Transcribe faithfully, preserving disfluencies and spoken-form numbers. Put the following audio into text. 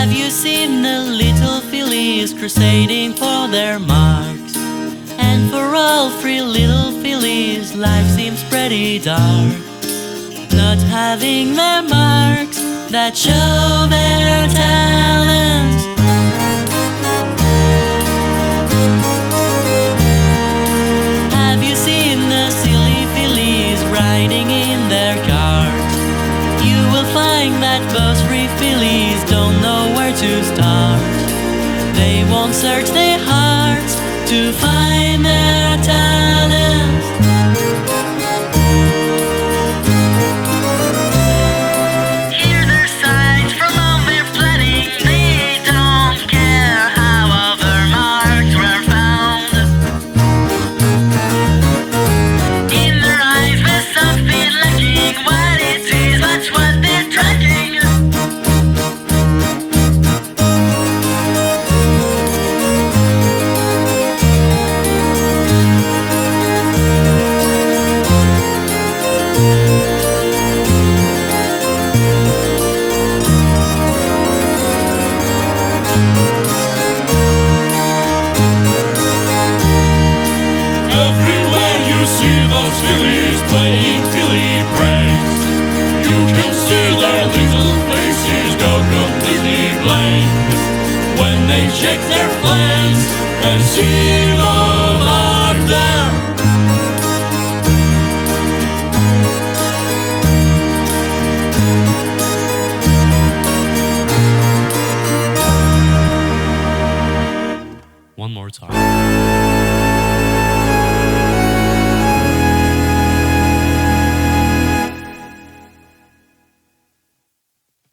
Have you seen the little fillies crusading for their marks? And for all three little fillies, life seems pretty dark, not having their marks that show their talents. Have you seen the silly fillies riding in their cars? You will find that both three fillies don't know where to start. They won't search their hearts to find their talents. Hear their sighs from all their flooding. They don't care how other marks were found. In their eyes there's something lacking. What it is, that's what they're tracking. Everywhere you see those fillies playing filly pranks, you can see their little faces go completely blank when they shake their flanks and see the mark there.